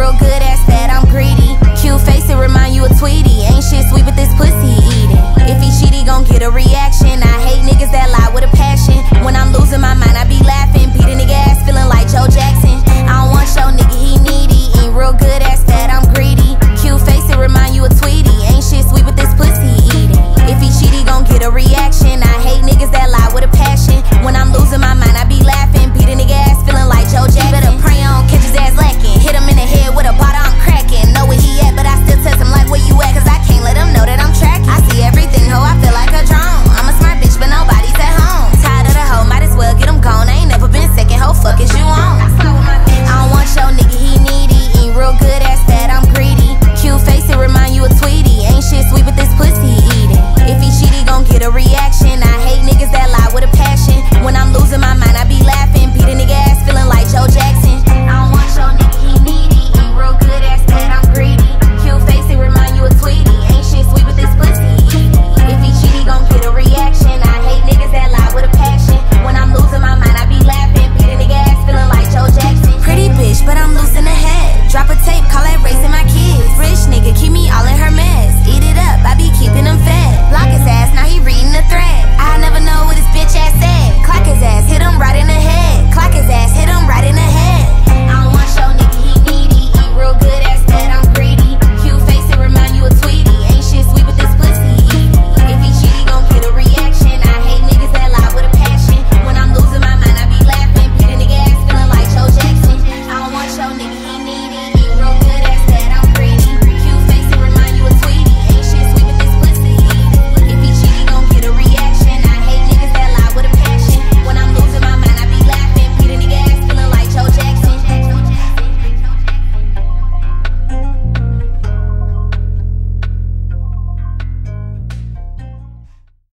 real good, ass fat, I'm greedy. Cute face, it remind you of Tweety. Ain't shit sweet, but this pussy eating. If he cheat, he gon' get a reaction.